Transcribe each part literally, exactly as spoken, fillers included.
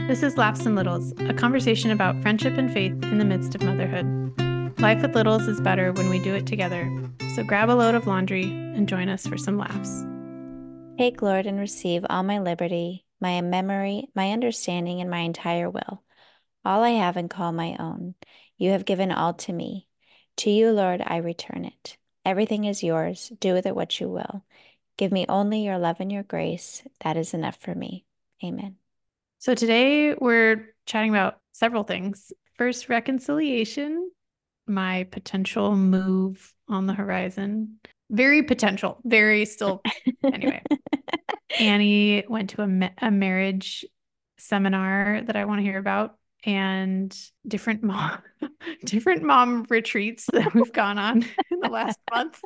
This is Laughs and Littles, a conversation about friendship and faith in the midst of motherhood. Life with littles is better when we do it together, so grab a load of laundry and join us for some laughs. Take, Lord, and receive all my liberty, my memory, my understanding, and my entire will. All I have and call my own. You have given all to me. To you, Lord, I return it. Everything is yours. Do with it what you will. Give me only your love and your grace. That is enough for me. Amen. So today we're chatting about several things. First, reconciliation, my potential move on the horizon. Very potential, very still. Anyway, Annie went to a, ma- a marriage seminar that I want to hear about, and different mom different mom retreats that we've gone on in the last month.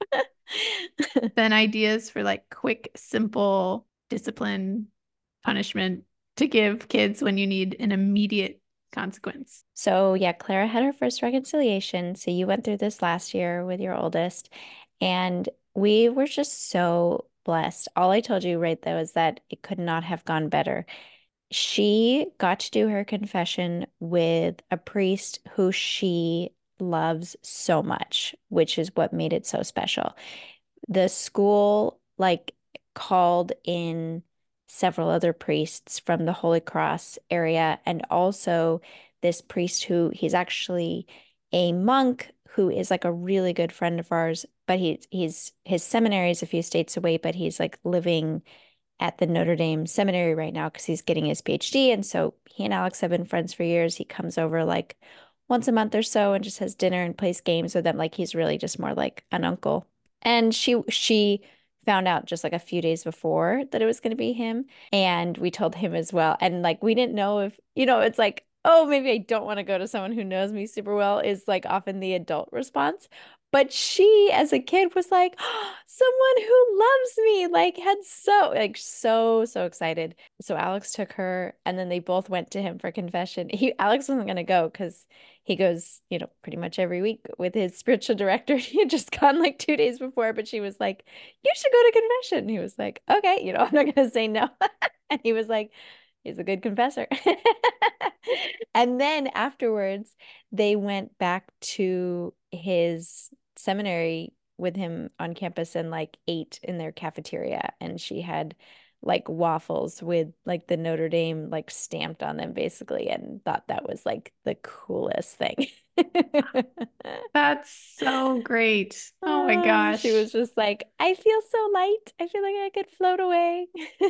Then ideas for like quick, simple discipline punishment to give kids when you need an immediate consequence. So, yeah, Clara had her first reconciliation. So, you went through this last year with your oldest, and we were just so blessed. All I told you right there was that it could not have gone better. She got to do her confession with a priest who she loves so much, which is what made it so special. The school like called in several other priests from the Holy Cross area, and also this priest who he's actually a monk who is like a really good friend of ours, but he's he's his seminary is a few states away, but he's like living at the Notre Dame seminary right now because he's getting his PhD. And so he and Alex have been friends for years. He comes over like once a month or so and just has dinner and plays games with them. Like he's really just more like an uncle. And she she found out just like a few days before that it was going to be him. And we told him as well. And like we didn't know if, you know, it's like, oh, maybe I don't want to go to someone who knows me super well is like often the adult response. But she, as a kid, was like, oh, someone who loves me, like had so, like so, so excited. So Alex took her and then they both went to him for confession. He, Alex wasn't going to go because he goes, you know, pretty much every week with his spiritual director. He had just gone like two days before, but she was like, you should go to confession. He was like, okay, you know, I'm not going to say no. And he was like, he's a good confessor. And then afterwards, they went back to his seminary with him on campus and like ate in their cafeteria. And she had like waffles with like the Notre Dame like stamped on them basically, and thought that was like the coolest thing. That's so great. Oh my Oh, she gosh. was just like, I feel so light. I feel like I could float away.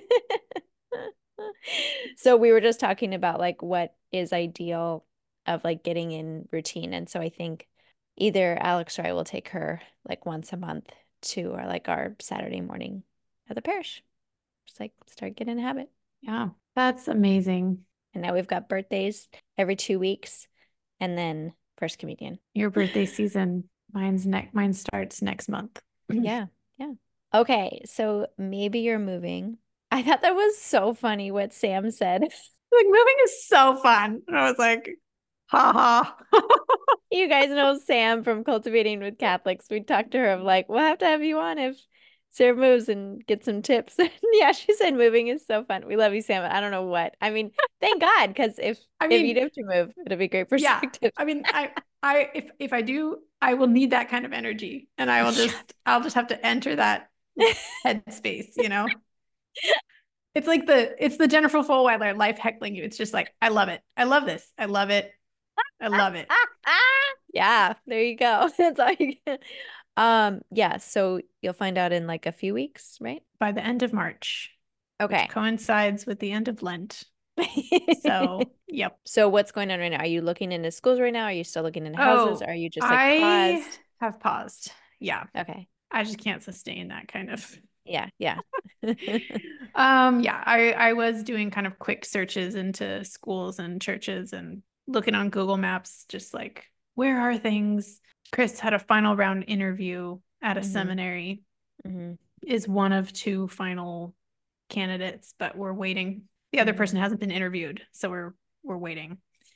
So we were just talking about like what is ideal of like getting in routine. And so I think either Alex or I will take her like once a month to our like our Saturday morning at the parish. Just like start getting a habit. Yeah, that's amazing. And now we've got birthdays every two weeks and then first communion. Your birthday season. Mine's next. Mine starts next month. Yeah. Yeah. Okay. So maybe you're moving. I thought that was so funny what Sam said. Like moving is so fun. And I was like, ha ha. You guys know Sam from Cultivating with Catholics. We talked to her of like, we'll have to have you on if Sarah moves and get some tips. Yeah, she said moving is so fun. We love you, Sam. I don't know what. I mean, thank God, because if I if you'd mean, have to move, it'll be great yeah. perspective. I mean, I I if if I do, I will need that kind of energy. And I will Yeah. just I'll just have to enter that headspace, you know? It's like the it's the Jennifer Fulwiler life heckling you. It's just like, I love it. I love this. I love it. I love it. Yeah, there you go. That's all you get. Um, yeah, so you'll find out in like a few weeks, right? By the end of March, which Okay. coincides with the end of Lent. So, yep. So what's going on right now? Are you looking into schools right now? Are you still looking into houses? Oh, Are you just like I paused? have paused. Yeah. Okay. I just can't sustain that kind of. Yeah, yeah. Um, yeah, I I was doing kind of quick searches into schools and churches and looking on Google Maps, just like, where are things? Chris had a final round interview at a hmm seminary, hmm is one of two final candidates, but we're waiting. The other hmm person hasn't been interviewed, so we're we're waiting.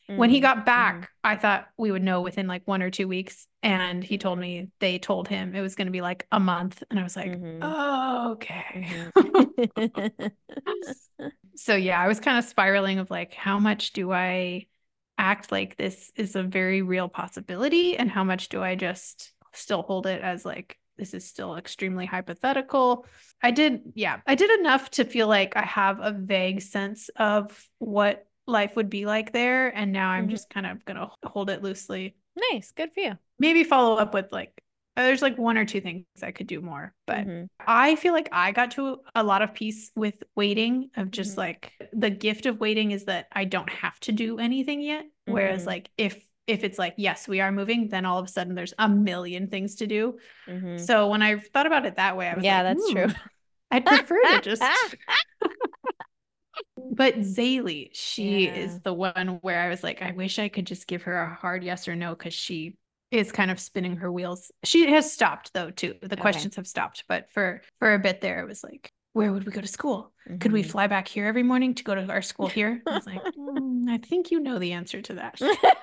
When he Mm-hmm. got Mm-hmm. back, I thought we would know within like one or two weeks. And he told Mm-hmm. me they told him it was going to be like a month. And I was like, Mm-hmm. oh, okay. Mm-hmm. So yeah, I was kind of spiraling of like, how much do I act like this is a very real possibility? And how much do I just still hold it as like, this is still extremely hypothetical? I did, yeah, I did enough to feel like I have a vague sense of what life would be like there. And now I'm Mm-hmm. just kind of going to hold it loosely. Nice. Good for you. Maybe follow up with like, uh, there's like one or two things I could do more, but Mm-hmm. I feel like I got to a lot of peace with waiting, of just Mm-hmm. like the gift of waiting is that I don't have to do anything yet. Whereas Mm-hmm. like if if it's like, yes, we are moving, then all of a sudden there's a million things to do. Mm-hmm. So when I thought about it that way, I was Yeah, like, that's hmm, true. I'd prefer to just. But Zaylee, she Yeah. is the one where I was like, I wish I could just give her a hard yes or no, because she is kind of spinning her wheels. She has stopped though too. The Okay. questions have stopped, but for for a bit there, it was like, where would we go to school? Could we Mm-hmm. fly back here every morning to go to our school here? I was like, "Mm, I think you know the answer to that.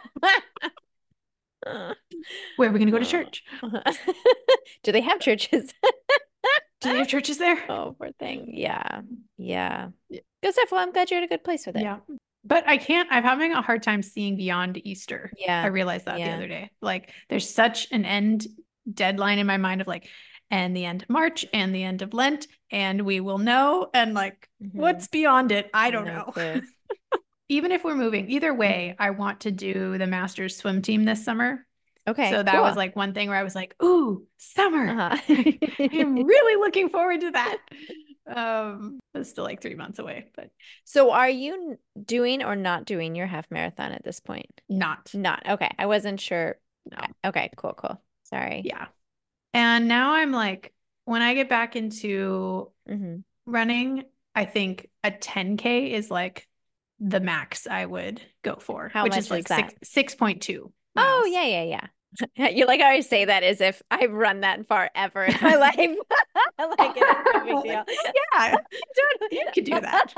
Where are we going to go to church? Do they have churches? Do they have churches there? Oh, poor thing. Yeah. Yeah. Good stuff. Well, I'm glad you're in a good place with it. Yeah. But I can't, I'm having a hard time seeing beyond Easter. Yeah. I realized that the Yeah. other day. Like there's such an end deadline in my mind of like, and the end of March and the end of Lent, and we will know. And like, Mhm. what's beyond it? I don't No know. clue. Even if we're moving, either way, Mhm. I want to do the Masters swim team this summer. Okay, So that cool. was like one thing where I was like, ooh, summer. Uh-huh. I am really looking forward to that. Um, it's still like three months away, but So are you n- doing or not doing your half marathon at this point? not. Not. Okay. I wasn't sure. No. Okay, cool, cool. Sorry. Yeah. And now I'm like, when I get back into Mm-hmm. running, I think a ten K is like the max I would go for, How which much is is like that? six six point two Oh, miles. yeah, yeah, yeah. You like I always say that as if I've run that far ever in my life. Like it's no big deal. Yeah, you could do that.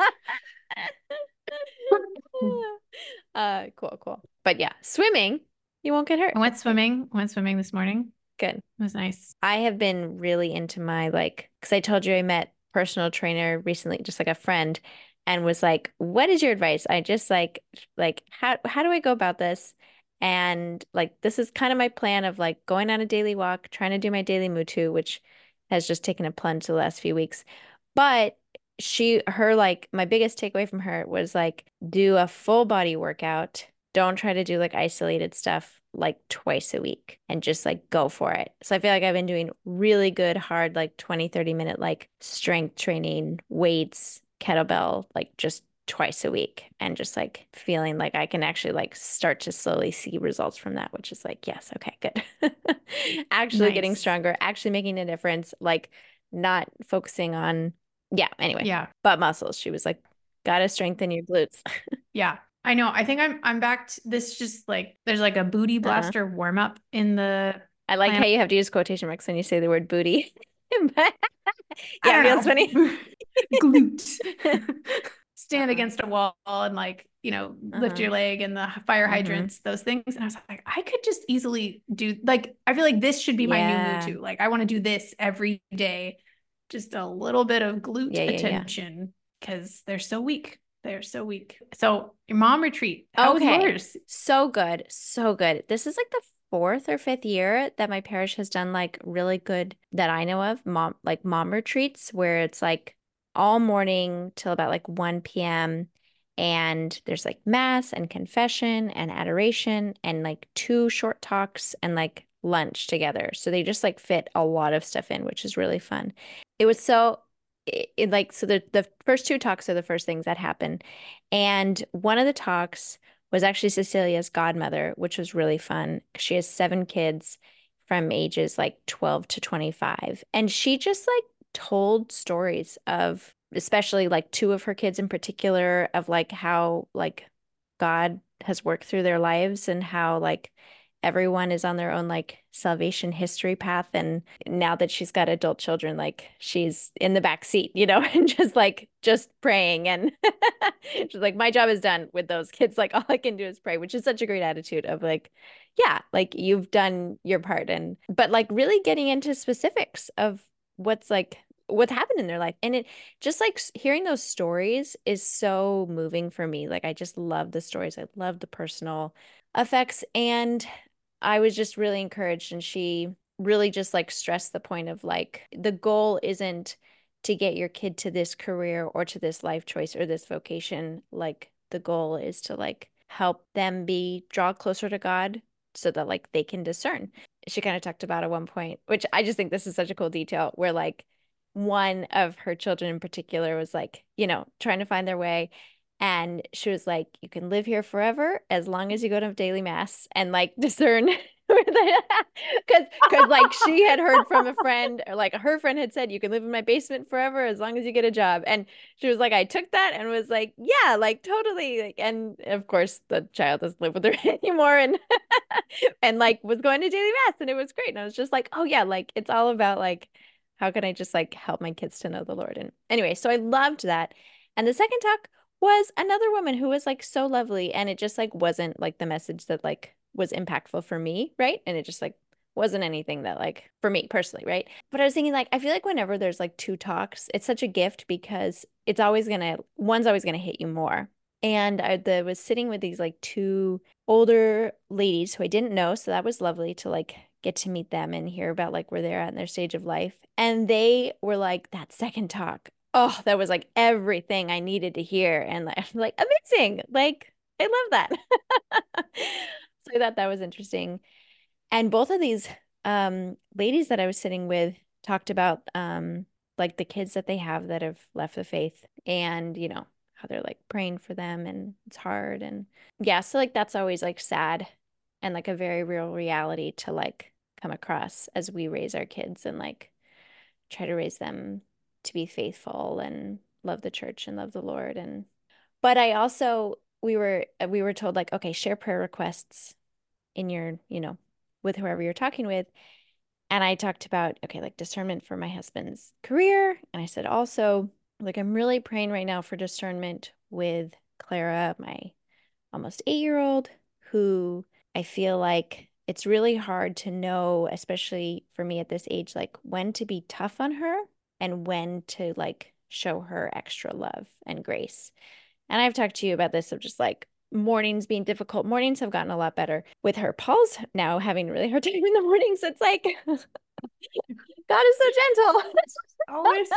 Uh, cool, cool. But yeah, swimming, you won't get hurt. I went That's great. swimming. I went swimming this morning. Good. It was nice. I have been really into my like, because I told you I met personal trainer recently, just like a friend, and was like, "What is your advice?" I just like, like how how do I go about this? And like, this is kind of my plan of like going on a daily walk, trying to do my daily Mutu, which has just taken a plunge the last few weeks. But she, her like, my biggest takeaway from her was like, do a full body workout. Don't try to do like isolated stuff like twice a week and just like go for it. So I feel like I've been doing really good, hard, like twenty, thirty minute, like strength training, weights, kettlebell, like just twice a week and just like feeling like I can actually like start to slowly see results from that, which is like, yes, okay, good. Actually getting Nice. stronger, actually making a difference, like not focusing on, yeah, anyway, Yeah. butt muscles. She was like, gotta strengthen your glutes. Yeah. I know. I think I'm I'm back to this just like there's like a booty Uh-huh. blaster warm up in the I like plan. how you have to use quotation marks when you say the word booty. I Yeah, don't feels know. funny. Glute. Stand Uh-huh. against a wall and like, you know, lift Uh-huh. your leg and the fire Mhm. hydrants, those things. And I was like, I could just easily do like I feel like this should be my new Yeah. Mutu. Like I want to do this every day. Just a little bit of glute Yeah, yeah, yeah. attention because they're so weak. They're so weak. So your mom retreat, how was Okay. yours? So good. So good. This is like the fourth or fifth year that my parish has done like really good that I know of, mom like mom retreats where it's like all morning till about like one p m and there's like mass and confession and adoration and like two short talks and like lunch together. So they just like fit a lot of stuff in, which is really fun. It was so it, it, like so the the first two talks are the first things that happen. And one of the talks was actually Cecilia's godmother, which was really fun. She has seven kids from ages like twelve to twenty-five. And she just like told stories of, especially like two of her kids in particular, of like how like God has worked through their lives and how like everyone is on their own like salvation history path. And now that she's got adult children, like she's in the back seat, you know, and just like just praying. And she's like, my job is done with those kids. Like all I can do is pray, which is such a great attitude of like, yeah, like you've done your part. And, but like really getting into specifics of what's like, what's happened in their life. And it just like hearing those stories is so moving for me. Like I just love the stories. I love the personal effects. And I was just really encouraged. And she really just like stressed the point of like, the goal isn't to get your kid to this career or to this life choice or this vocation. Like the goal is to like help them be draw closer to God so that like they can discern. She kind of talked about at one point, which I just think this is such a cool detail, where like one of her children in particular was like, you know, trying to find their way. And she was like, you can live here forever as long as you go to daily mass and like discern. Because because like she had heard from a friend, or like her friend had said, you can live in my basement forever as long as you get a job. And she was like, I took that and was like, yeah, like totally. Like, and of course the child doesn't live with her anymore, and and like was going to daily mass, and it was great. And I was just like, oh yeah, like it's all about like, how can I just like help my kids to know the Lord? And anyway, so I loved that. And the second talk was another woman who was like so lovely, and it just like wasn't like the message that like was impactful for me, right? And it just like wasn't anything that like for me personally, right? But I was thinking like I feel like whenever there's like two talks, it's such a gift because it's always gonna one's always gonna hit you more. And I the, was sitting with these like two older ladies who I didn't know, so that was lovely to like get to meet them and hear about like where they're at in their stage of life. And they were like, that second talk, oh, that was like everything I needed to hear. And like, like amazing. Like, I love that. So I thought that was interesting. And both of these um, ladies that I was sitting with talked about um, like the kids that they have that have left the faith, and, you know, how they're like praying for them and it's hard. And yeah, so like that's always like sad and like a very real reality to like come across as we raise our kids and like try to raise them to be faithful and love the church and love the Lord. And but I also we were we were told like, okay, share prayer requests in your, you know, with whoever you're talking with. And I talked about, okay, like discernment for my husband's career. And I said also, like, I'm really praying right now for discernment with Clara, my almost eight-year-old, who I feel like it's really hard to know, especially for me at this age, like when to be tough on her and when to like show her extra love and grace. And I've talked to you about this of just like mornings being difficult. Mornings have gotten a lot better with her. Paul's now having a really hard time in the mornings. It's like, God is so gentle. Always.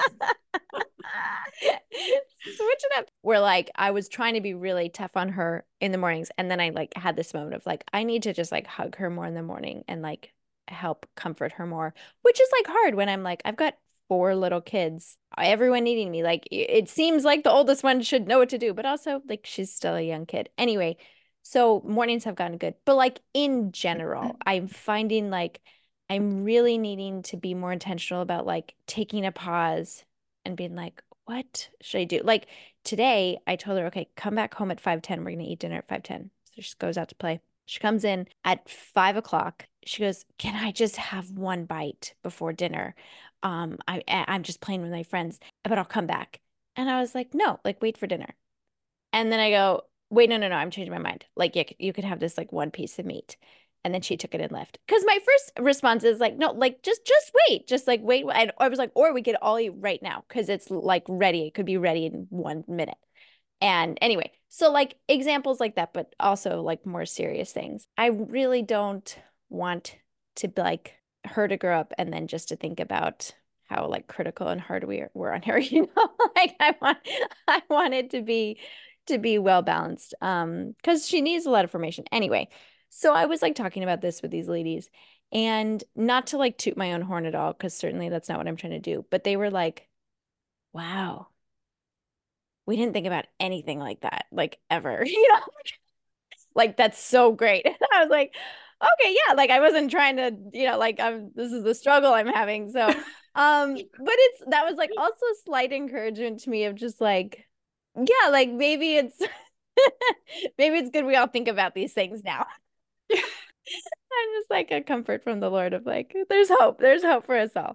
Switching up. We're like, I was trying to be really tough on her in the mornings. And then I like had this moment of like, I need to just like hug her more in the morning and like help comfort her more, which is like hard when I'm like, I've got four little kids, everyone needing me. Like it seems like the oldest one should know what to do, but also like she's still a young kid. Anyway, so mornings have gotten good. But like in general, I'm finding like I'm really needing to be more intentional about like taking a pause and being like, what should I do? Like today, I told her, okay, come back home at five ten. We're going to eat dinner at five ten. So she goes out to play. She comes in at five o'clock. She goes, can I just have one bite before dinner? Um, I, I'm just playing with my friends, but I'll come back. And I was like, no, like wait for dinner. And then I go, wait, no, no, no, I'm changing my mind. Like you, you could have this like one piece of meat. And then she took it and left. Because my first response is like, no, like just just wait. Just like wait. And I was like, or we could all eat right now because it's like ready. It could be ready in one minute. And anyway, so like examples like that, but also like more serious things. I really don't want to be like her to grow up and then just to think about how like critical and hard we are, we're on her, you know, like I want, I want it to be, to be well balanced. Um, because she needs a lot of information anyway. So I was like talking about this with these ladies, and not to like toot my own horn at all, because certainly that's not what I'm trying to do. But they were like, wow, we didn't think about anything like that, like ever, you know, like that's so great. And I was like, okay, yeah, like I wasn't trying to, you know, like I'm, this is the struggle I'm having. So, um, but it's, that was like also a slight encouragement to me of just like, yeah, like maybe it's, maybe it's good we all think about these things now. And just like a comfort from the Lord of like, there's hope, there's hope for us all.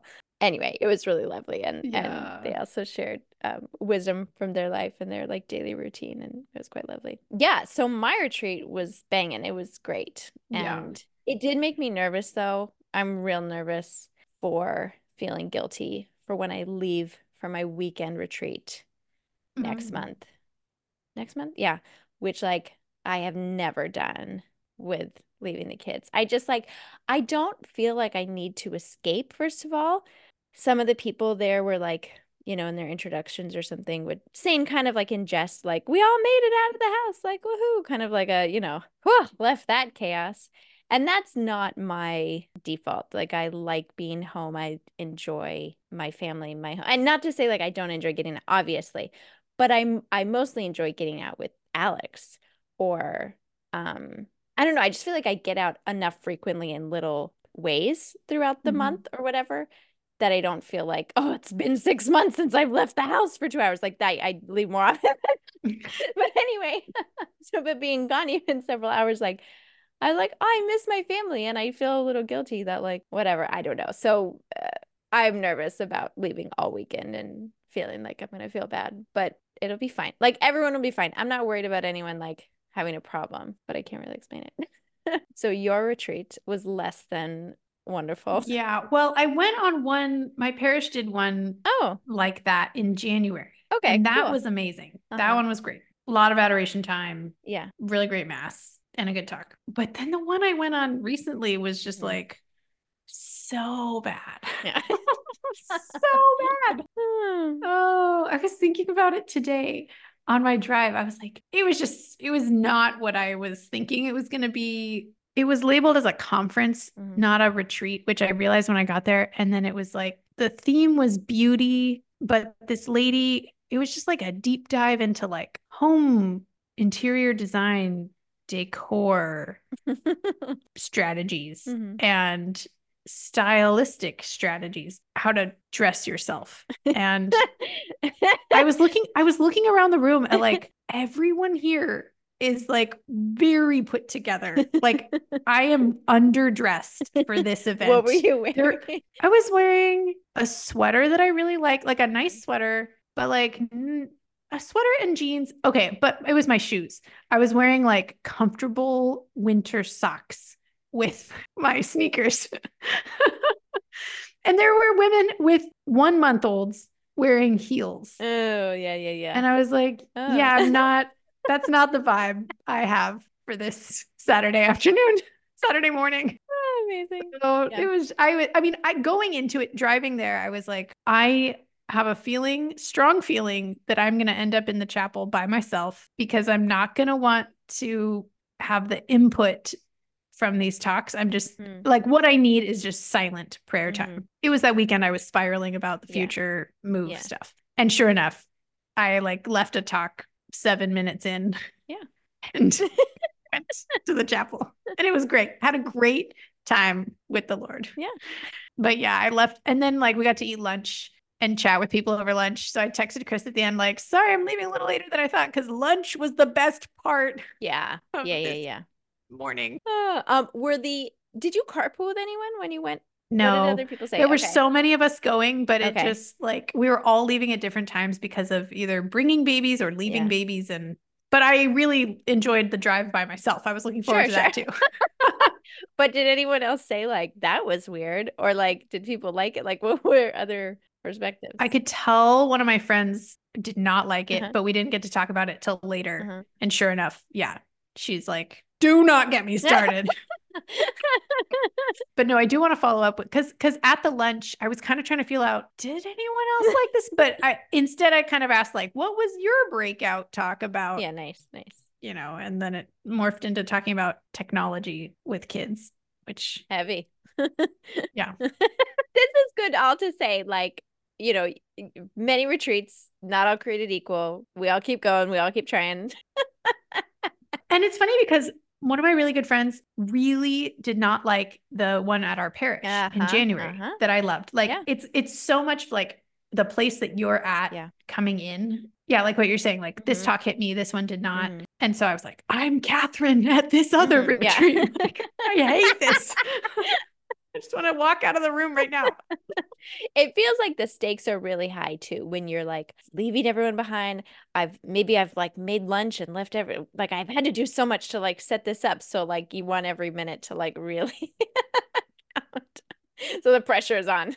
anyway, it was really lovely. And, and Yeah. they also shared um, wisdom from their life and their like daily routine. And it was quite lovely. Yeah. So my retreat was banging. It was great. Yeah. And it did make me nervous though. I'm real nervous for feeling guilty for when I leave for my weekend retreat next Mm. month. Next month? Yeah. Which like I have never done with leaving the kids. I just like, I don't feel like I need to escape, first of all. Some of the people there were like, you know, in their introductions or something would saying kind of like in jest, like, we all made it out of the house, like, woohoo, kind of like a, you know, whew, left that chaos. And that's not my default. Like, I like being home. I enjoy my family, my home. And not to say like I don't enjoy getting out, obviously, but I'm I mostly enjoy getting out with Alex or um I don't know. I just feel like I get out enough frequently in little ways throughout the Mhm. month or whatever that I don't feel like, oh, it's been six months since I've left the house for two hours. Like that, I leave more often. But anyway, so but being gone even several hours, like I like, oh, I miss my family and I feel a little guilty that like, whatever, I don't know. So uh, I'm nervous about leaving all weekend and feeling like I'm going to feel bad, but it'll be fine. Like everyone will be fine. I'm not worried about anyone like having a problem, but I can't really explain it. So your retreat was less than wonderful. Yeah. Well, I went on one, my parish did one Oh, like that in January. okay, And that cool. was amazing. That Uh-huh. one was great. A lot of adoration time, Yeah. really great mass, and a good talk. But then the one I went on recently was just Mhm. like so bad. Yeah. So bad. Hmm. Oh, I was thinking about it today on my drive. I was like, it was just, it was not what I was thinking it was going to be. It was labeled as a conference, Mhm. not a retreat, which I realized when I got there. And then it was like the theme was beauty, but this lady, it was just like a deep dive into like home interior design, decor strategies, Mhm. and stylistic strategies, how to dress yourself. And I was looking, I was looking around the room at like everyone here is like very put together. Like I am underdressed for this event. What were you wearing? There, I was wearing a sweater that I really like, like a nice sweater, but like n- a sweater and jeans. Okay, but it was my shoes. I was wearing like comfortable winter socks with my sneakers. And there were women with one month olds wearing heels. Oh, yeah, yeah, yeah. And I was like, Oh. yeah, I'm not, that's not the vibe I have for this Saturday afternoon, Saturday morning. Oh, amazing. So Yeah. it was, I, I mean, I going into it, driving there, I was like, I have a feeling, strong feeling that I'm going to end up in the chapel by myself because I'm not going to want to have the input from these talks. I'm just Mhm. like, what I need is just silent prayer Mhm. time. It was that weekend I was spiraling about the Yeah. future move Yeah. stuff. And sure enough, I like left a talk seven minutes in. Yeah. And went to the chapel. And it was great. Had a great time with the Lord. Yeah. But yeah, I left. And then like we got to eat lunch and chat with people over lunch. So I texted Chris at the end, like, sorry, I'm leaving a little later than I thought because lunch was the best part. Yeah. Of Yeah, yeah, this yeah. morning. Uh, um, were the did you carpool with anyone when you went? No, what did other people say? there were Okay. so many of us going, but it Okay. just like we were all leaving at different times because of either bringing babies or leaving Yeah. babies. And but I really enjoyed the drive by myself. I was looking forward Sure, to sure. that too. But did anyone else say like that was weird? Or like did people like it? Like what were other perspectives? I could tell one of my friends did not like it, Uh-huh. but we didn't get to talk about it till later. Uh-huh. And sure enough, yeah, she's like, do not get me started. But no, I do want to follow up with because because at the lunch, I was kind of trying to feel out, did anyone else like this? But I instead I kind of asked, like, what was your breakout talk about? Yeah, nice, nice. You know, and then it morphed into talking about technology with kids, which Heavy. Yeah. This is good all to say, like, you know, many retreats, not all created equal. We all keep going, we all keep trying. And it's funny because one of my really good friends really did not like the one at our parish Uh-huh, in January uh-huh. that I loved. Like Yeah. it's it's so much like the place that you're at Yeah. coming in. Yeah, like what you're saying, like this Mhm. talk hit me, this one did not. Mhm. And so I was like, I'm Catherine at this other Mhm, yeah. retreat. Like, I hate this. I just want to walk out of the room right now. It feels like the stakes are really high too when you're like leaving everyone behind. I've maybe I've like made lunch and left every like I've had to do so much to like set this up. So like you want every minute to like really count. So the pressure is on.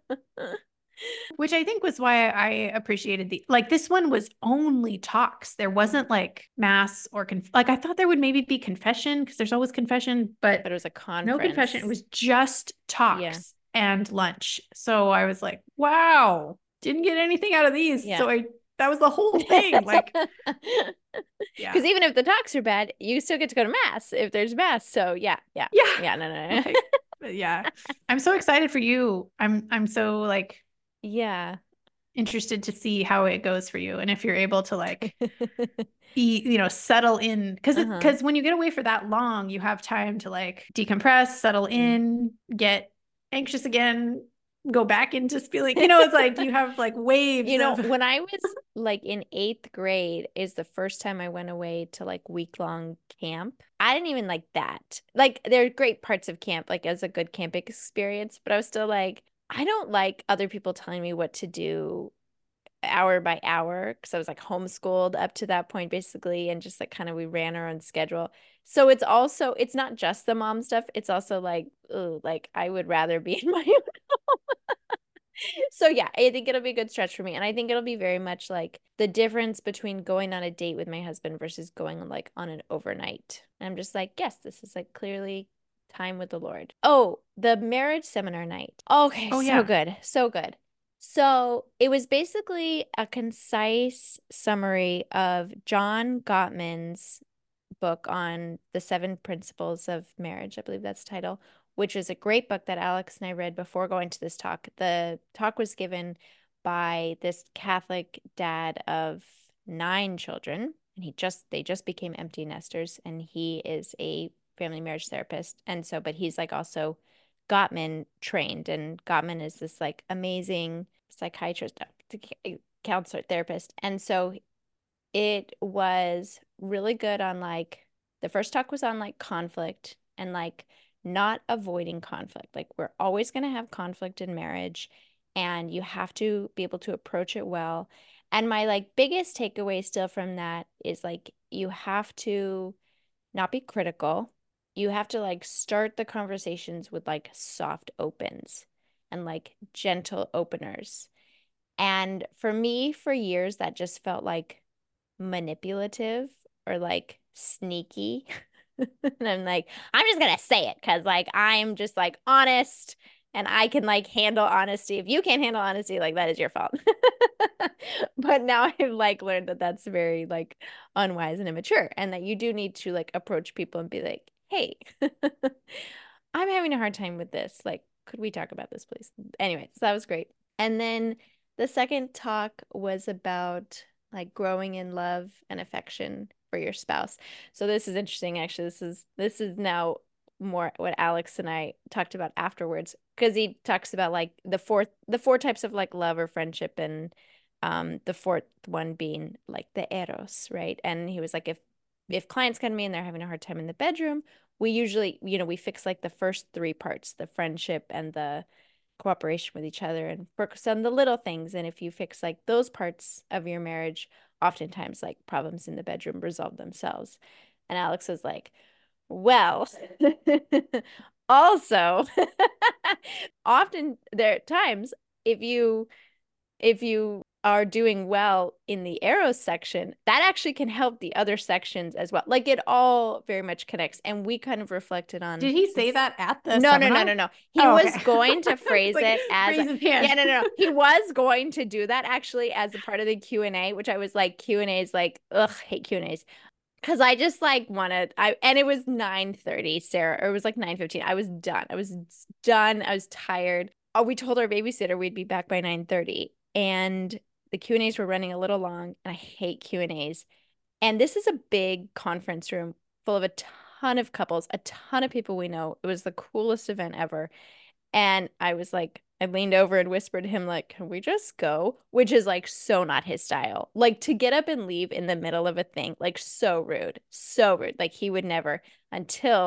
Which I think was why I appreciated the like this one was only talks. There wasn't like mass or conf- like I thought there would maybe be confession because there's always confession, but, But it was a no confession. It conference. was just Yeah. talks and lunch. So I was like, wow, didn't get anything out of these. Yeah. So I that was the whole thing. Like, yeah. Because even if the talks are bad, you still get to go to mass if there's mass. So yeah, yeah, Yeah. yeah, no, no, no. Like, yeah. I'm so excited for you. I'm I'm so like Yeah. interested to see how it goes for you and if you're able to like be, you know, settle in because Uh-huh. because when you get away for that long, you have time to like decompress, settle in, get anxious again, go back into feeling, you know, it's like you have like waves You know, of when I was like in eighth grade is the first time I went away to like week-long camp. I didn't even like that. Like there are great parts of camp, like as a good camping experience, but I was still like, I don't like other people telling me what to do hour by hour because I was like homeschooled up to that point basically and just like kind of we ran our own schedule. So it's also it's not just the mom stuff, it's also like ooh, like I would rather be in my own home. So yeah, I think it'll be a good stretch for me and I think it'll be very much like the difference between going on a date with my husband versus going like on an overnight. And I'm just like, yes, this is like clearly time with the Lord. Oh, the marriage seminar night. Okay, oh so yeah. good. So good. So it was basically a concise summary of John Gottman's book on the seven principles of marriage. I believe that's the title, which is a great book that Alex and I read before going to this talk. The talk was given by this Catholic dad of nine children, and he just they just became empty nesters, and he is a family marriage therapist. And so, but he's like also Gottman trained, and Gottman is this like amazing psychiatrist, counselor, therapist. And so it was really good on like the first talk was on like conflict and like not avoiding conflict. Like we're always going to have conflict in marriage and you have to be able to approach it well. And my like biggest takeaway still from that is like you have to not be critical. You have to like start the conversations with like soft opens and like gentle openers. And for me, for years, that just felt like manipulative or like sneaky. And I'm like, I'm just gonna say it because like I'm just like honest and I can like handle honesty. If you can't handle honesty, like that is your fault. But now I've like learned that that's very like unwise and immature, and that you do need to like approach people and be like, hey, I'm having a hard time with this. Like, could we talk about this, please? Anyway, so that was great. And then the second talk was about like growing in love and affection for your spouse. So this is interesting, actually. This is this is now more what Alex and I talked about afterwards, because he talks about like the fourth the four types of like love or friendship, and um the fourth one being like the eros, right? And he was like, if if clients come to me and they're having a hard time in the bedroom, we usually, you know, we fix like the first three parts, the friendship and the cooperation with each other, and focus on the little things. And if you fix like those parts of your marriage, oftentimes like problems in the bedroom resolve themselves. And Alex was like, well, also, often there are times if you if you are doing well in the eros section, that actually can help the other sections as well. Like it all very much connects. And we kind of reflected on. Did he say that at the No, no, no, seminar? no, no. He Oh, was okay. going to phrase like, it as raise a, his hand. yeah, no, no, no. He was going to do that actually as a part of the Q and A, which I was like, Q and A's like, ugh, hate Q and A's. Because I just like wanted, I and it was nine thirty, Sarah, or it was like nine fifteen. I was done. I was done. I was tired. Oh, we told our babysitter we'd be back by nine thirty. And the Q and A's were running a little long, and I hate Q and A's. And this is a big conference room full of a ton of couples, a ton of people we know. It was the coolest event ever. And I was like, I leaned over and whispered to him, like, can we just go? Which is like so not his style. Like to get up and leave in the middle of a thing, like so rude, so rude. Like he would never until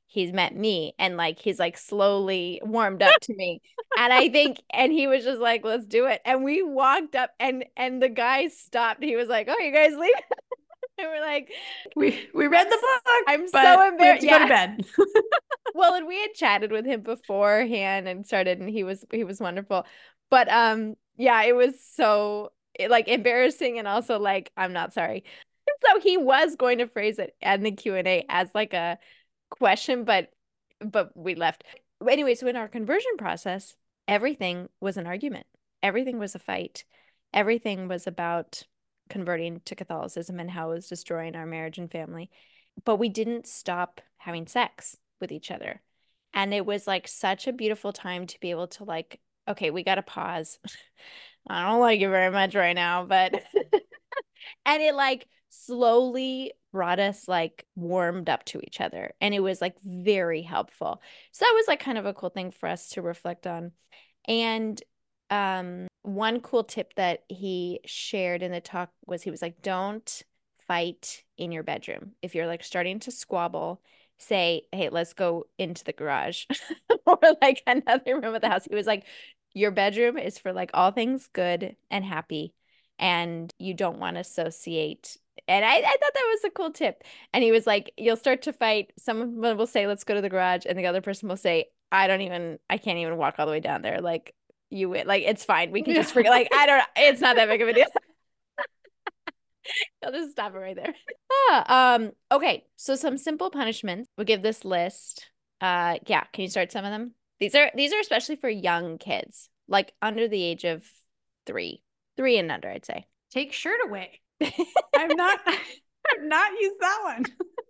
he's met me and like he's like slowly warmed up to me. And I think and he was just like, let's do it. And we walked up and and the guy stopped. He was like, oh, you guys leave? And we're like, we we read the book, I'm but so we have embarrassed. to Yeah. go to bed. Well, and we had chatted with him beforehand and started, and he was he was wonderful. But um, yeah, it was so like embarrassing and also like I'm not sorry. So he was going to phrase it in the Q and A as like a question, but but we left. Anyway, so in our conversion process, everything was an argument. Everything was a fight. Everything was about converting to Catholicism and how it was destroying our marriage and family. But we didn't stop having sex with each other. And it was like such a beautiful time to be able to like, okay, we got to pause. I don't like you very much right now, but and it like slowly brought us like warmed up to each other. And it was like very helpful. So that was like kind of a cool thing for us to reflect on. And um, one cool tip that he shared in the talk was he was like, don't fight in your bedroom. If you're like starting to squabble, say, hey, let's go into the garage or like another room of the house. He was like, your bedroom is for like all things good and happy, and you don't want to associate. And I, I thought that was a cool tip. And he was like, you'll start to fight. Someone will say, let's go to the garage. And the other person will say, I don't even, I can't even walk all the way down there. Like, you would, like, it's fine. We can just forget. Like, I don't, it's not that big of a deal. I'll just stop it right there. Ah, um, okay. So some simple punishments. We'll give this list. Uh, yeah. Can you start some of them? These are, these are especially for young kids, like under the age of three, three and under, I'd say. Take shirt away. I'm not, I've not used that one.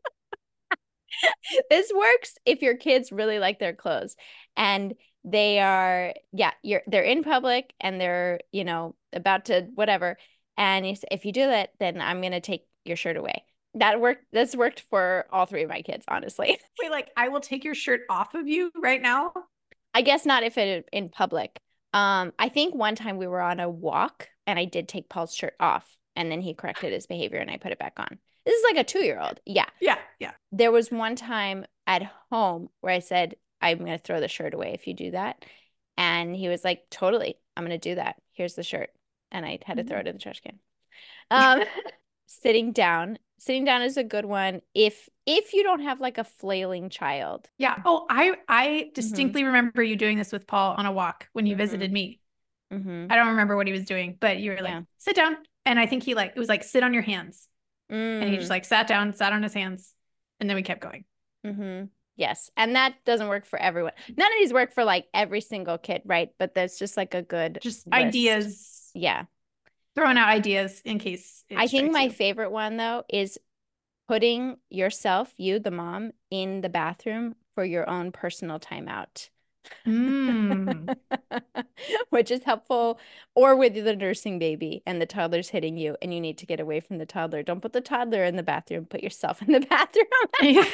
This works if your kids really like their clothes and they are, yeah, you're they're in public and they're, you know, about to whatever. And you say, if you do that, then I'm gonna take your shirt away. That worked. This worked for all three of my kids, honestly. Wait, like I will take your shirt off of you right now? I guess not if it in public. Um, I think one time we were on a walk and I did take Paul's shirt off and then he corrected his behavior and I put it back on. This is like a two-year-old. Yeah. Yeah, yeah. There was one time at home where I said, I'm going to throw the shirt away if you do that. And he was like, totally, I'm going to do that. Here's the shirt. And I had to throw it in the trash can. Um, sitting down. Sitting down is a good one if if you don't have like a flailing child. Yeah. Oh, I I distinctly mm-hmm. remember you doing this with Paul on a walk when you mm-hmm. visited me. Mm-hmm. I don't remember what he was doing, but you were like, yeah. sit down. And I think he like, it was like, sit on your hands. Mm. And he just like sat down, sat on his hands. And then we kept going. Mm-hmm. Yes. And that doesn't work for everyone. None of these work for like every single kid, right? But there's just like a good just list. Ideas. Yeah. Throwing out ideas in case I think my you. favorite one though is putting yourself, you, the mom, in the bathroom for your own personal timeout. Mm. Which is helpful, or with the nursing baby and the toddler's hitting you and you need to get away from the toddler. Don't put the toddler in the bathroom, put yourself in the bathroom.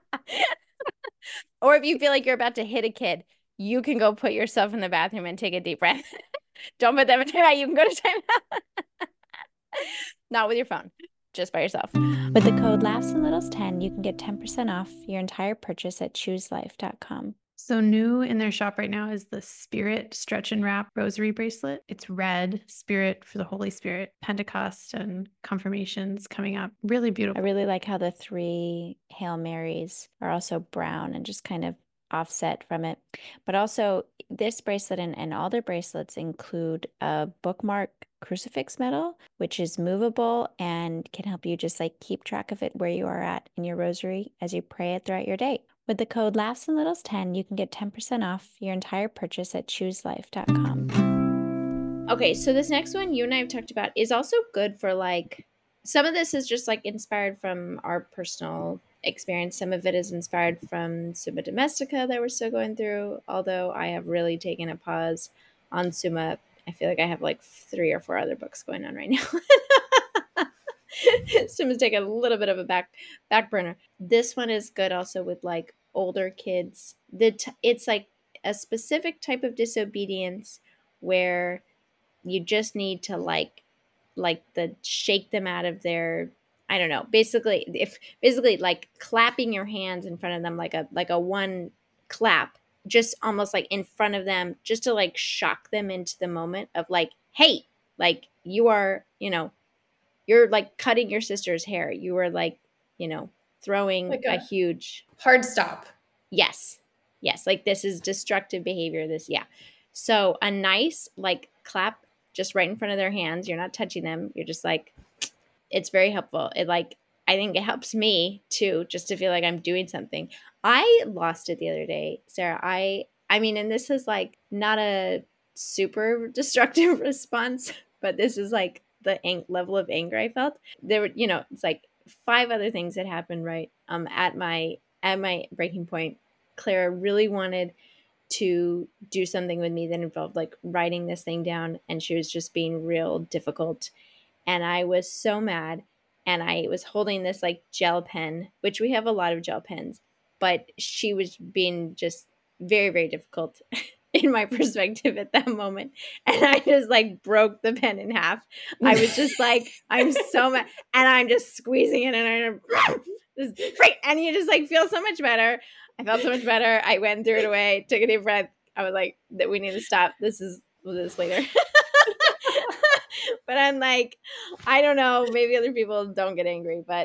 Or if you feel like you're about to hit a kid, you can go put yourself in the bathroom and take a deep breath. Don't put them in timeout. You can go to timeout. Not with your phone, just by yourself. With the code Laughs and Littles ten, you can get ten percent off your entire purchase at choose life dot com. So new in their shop right now is the Spirit Stretch and Wrap Rosary Bracelet. It's red, Spirit for the Holy Spirit, Pentecost and confirmations coming up. Really beautiful. I really like how the three Hail Marys are also brown and just kind of offset from it. But also this bracelet and, and all their bracelets include a bookmark crucifix medal, which is movable and can help you just like keep track of it where you are at in your rosary as you pray it throughout your day. With the code Laughs and Littles ten, you can get ten percent off your entire purchase at choose life dot com. Okay, so this next one you and I have talked about is also good for like, some of this is just like inspired from our personal experience. Some of it is inspired from Summa Domestica that we're still going through, although I have really taken a pause on Summa. I feel like I have like three or four other books going on right now. Summa's taking a little bit of a back back burner. This one is good also with like older kids. The t- it's like a specific type of disobedience where you just need to like like the shake them out of their I don't know, basically if basically like clapping your hands in front of them, like a like a one clap, just almost like in front of them, just to like shock them into the moment of like, hey, like you are, you know, you're like cutting your sister's hair. You were like, you know, throwing Like a a huge hard stop. yes. Yes, like this is destructive behavior. This, yeah. So a nice like clap just right in front of their hands. You're not touching them. You're just like, it's very helpful. It like, I think it helps me too, just to feel like I'm doing something. I lost it the other day, Sarah. I, I mean, and this is like not a super destructive response, but this is like the ang- level of anger I felt. There were, you know, it's like five other things that happened right um at my at my breaking point. Clara really wanted to do something with me that involved like writing this thing down, and she was just being real difficult, and I was so mad, and I was holding this like gel pen, which we have a lot of gel pens, but she was being just very very difficult in my perspective at that moment, and I just like broke the pen in half. I was just like, I'm so mad, and I'm just squeezing it, and I just break, and you just like feel so much better. I felt so much better. I went and threw it away, took a deep breath. I was like, that we need to stop. This is we'll do this later. But I'm like, I don't know. Maybe other people don't get angry, but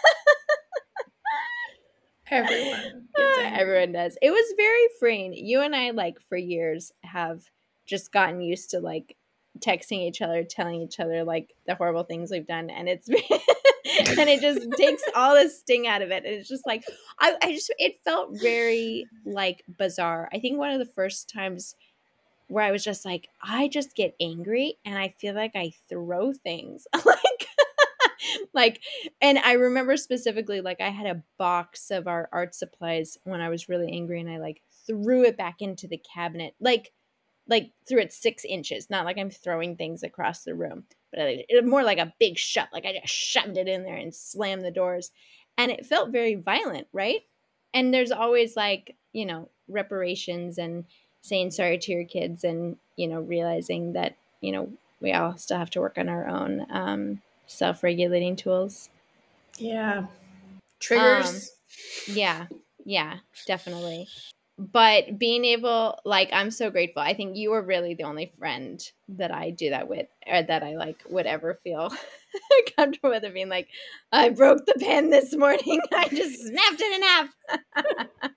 Everyone gets angry. everyone does. It was very freeing. You and I, like, for years have just gotten used to like texting each other, telling each other like the horrible things we've done, and it's and it just takes all the sting out of it. And it's just like I, I just it felt very like bizarre. I think one of the first times where I was just like, I just get angry and I feel like I throw things. like like and I remember specifically like I had a box of our art supplies when I was really angry, and I like threw it back into the cabinet. Like like threw it six inches, not like I'm throwing things across the room, but it, it more like a big shove. Like I just shoved it in there and slammed the doors, and it felt very violent, right? And there's always like, you know, reparations and saying sorry to your kids, and you know, realizing that, you know, we all still have to work on our own um, self-regulating tools. Yeah. Triggers. Um, yeah, yeah, definitely. But being able, like, I'm so grateful. I think you are really the only friend that I do that with, or that I like would ever feel comfortable with it being like, I broke the pen this morning. I just snapped it in half.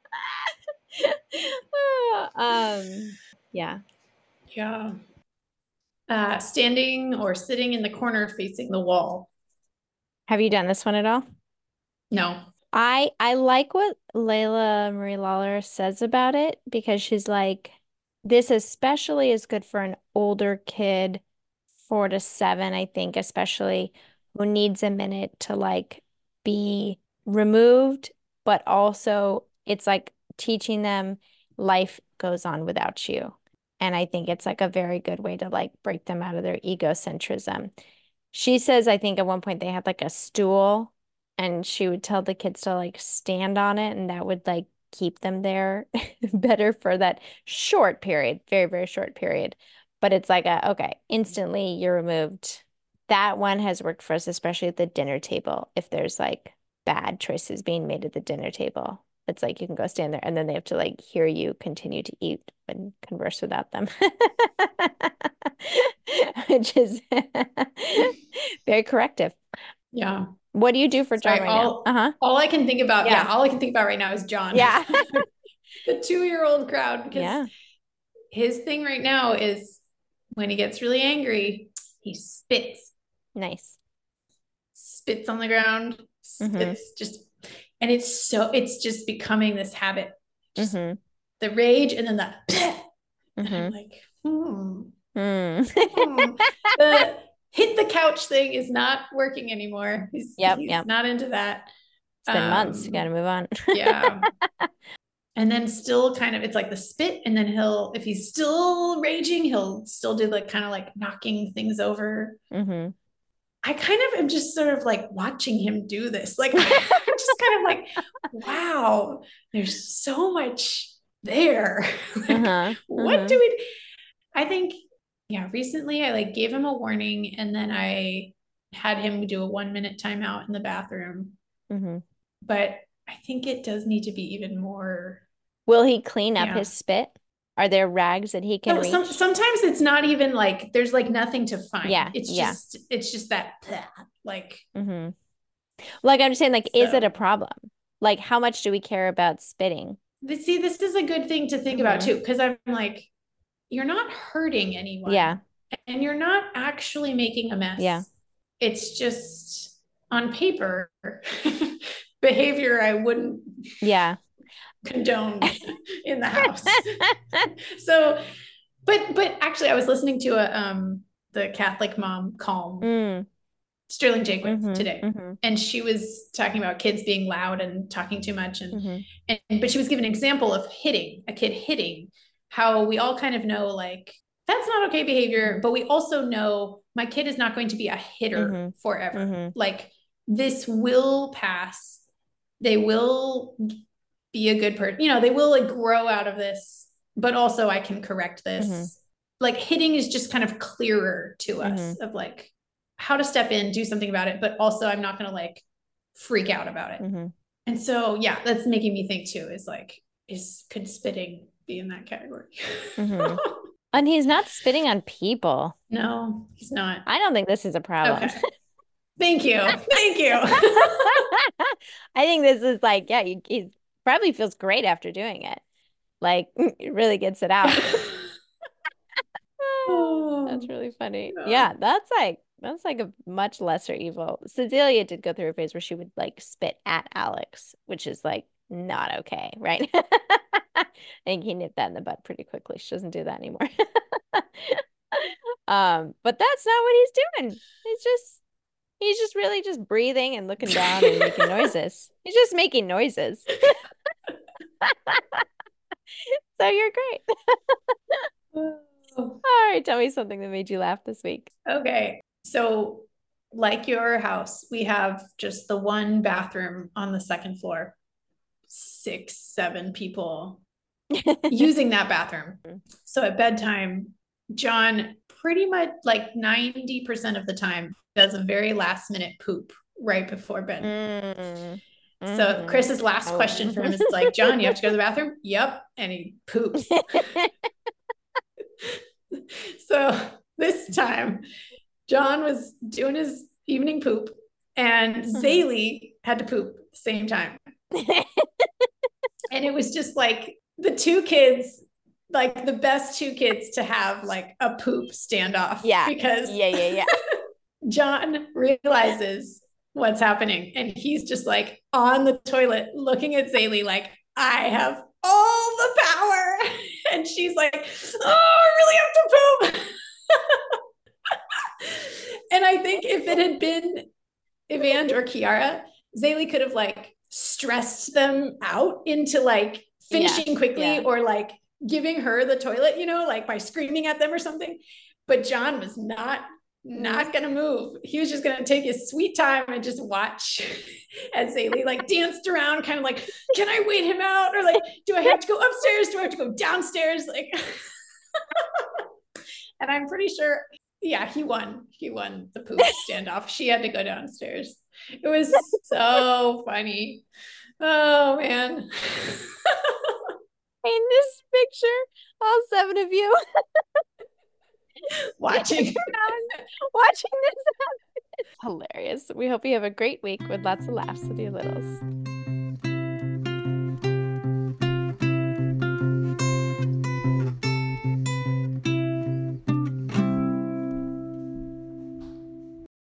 um, yeah. Yeah. Uh, standing or sitting in the corner facing the wall. Have you done this one at all? No. I I like what Layla Marie Lawler says about it, because she's like, this especially is good for an older kid, four to seven, I think, especially, who needs a minute to like be removed, but also it's like teaching them life goes on without you. And I think it's like a very good way to like break them out of their egocentrism. She says, I think at one point they had like a stool, and she would tell the kids to like stand on it, and that would like keep them there better for that short period, very, very short period. But it's like a, okay, instantly you're removed. That one has worked for us, especially at the dinner table. If there's like bad choices being made at the dinner table, it's like you can go stand there, and then they have to like hear you continue to eat and converse without them. Which is very corrective. Yeah. What do you do for John Sorry, right all, now? Uh-huh. all I can think about, yeah. Yeah. all I can think about right now is John. Yeah. The two-year-old crowd, because Yeah. his thing right now is when he gets really angry, he spits. Nice. Spits on the ground, Mm-hmm. spits just, and it's so, it's just becoming this habit. Just Mm-hmm. the rage and then the, and Mm-hmm. I'm like, hmm. Mm. hmm. The hit the couch thing is not working anymore. He's, Yep, he's yep. not into that. It's been months. You got to move on. Yeah. And then still kind of, it's like the spit. And then he'll, if he's still raging, he'll still do like kind of like knocking things over. Mm-hmm. I kind of am just sort of like watching him do this. Like, I'm just kind of like, wow, there's so much there. Like, Uh-huh. what Uh-huh. do we, I think, yeah, recently I like gave him a warning, and then I had him do a one minute timeout in the bathroom. Mm-hmm. But I think it does need to be even more. Will he clean up Yeah. his spit? Are there rags that he can No, some, reach? sometimes it's not even like there's like nothing to find. Yeah, It's yeah. just it's just that like. Mm-hmm. Like I'm just saying, like, is it a So problem? Like, how much do we care about spitting? see, this is a good thing to think about Mm-hmm. too, because I'm like, you're not hurting anyone, Yeah, and you're not actually making a yeah, mess. It's just on paper behavior I wouldn't yeah. condone in the house. So, but but actually, I was listening to a um the Catholic mom Calm Mm, Sterling Jakewith mm-hmm, today, mm-hmm, and she was talking about kids being loud and talking too much, and mm-hmm, and but she was giving an example of hitting a kid hitting, how we all kind of know like that's not okay behavior, but we also know my kid is not going to be a hitter mm-hmm, forever. mm-hmm, Like this will pass. They will be a good person. You know, they will like grow out of this, but also I can correct mm-hmm, this. Like hitting is just kind of clearer to mm-hmm, us of like how to step in, do something about it, but also I'm not going to like freak out about it. mm-hmm. And so, yeah, that's making me think too is like, is could spitting be in that category? Mm-hmm. And he's not spitting on people. No, he's not. I don't think this is a problem. Okay. Thank you. Thank you. I think this is like, yeah, he, he probably feels great after doing it. Like, it really gets it out. That's Oh, really funny. yeah. Yeah, that's like that's like a much lesser evil. Cecilia did go through a phase where she would like spit at Alex, which is like not okay, right? I think he nipped that in the bud pretty quickly. She doesn't do that anymore. Um, but that's not what he's doing. He's just he's just really just breathing and looking down and making noises. He's just making noises. So you're great. Oh, All right, tell me something that made you laugh this week. okay. So, like your house, we have just the one bathroom on the second floor, six, seven people using that bathroom. So at bedtime, John pretty much like ninety percent of the time does a very last minute poop right before bed. Mm, So hmm Chris's last Oh. question for him is like, John, you have to go to the bathroom? Yep. And he poops. So this time, John was doing his evening poop, and Zaylee had to poop at the same time. And it was just like the two kids, like the best two kids to have like a poop standoff. Yeah. Because Yeah, yeah, yeah. John realizes what's happening, and he's just like on the toilet looking at Zaylee like, I have all the power. And she's like, oh, I really have to poop. And I think if it had been Evand or Kiara, Zaylee could have like stressed them out into like finishing Yeah, quickly yeah. or like giving her the toilet, you know, like by screaming at them or something. But John was not not gonna move. He was just gonna take his sweet time and just watch as Zaylee like danced around, kind of like, can I wait him out? Or like, do I have to go upstairs? Do I have to go downstairs? Like, and I'm pretty sure, yeah, he won. He won the poop standoff. She had to go downstairs. It was so funny. Oh man. In this picture, all seven of you watching watching this happen. It's hilarious. We hope you have a great week with lots of laughs with your littles.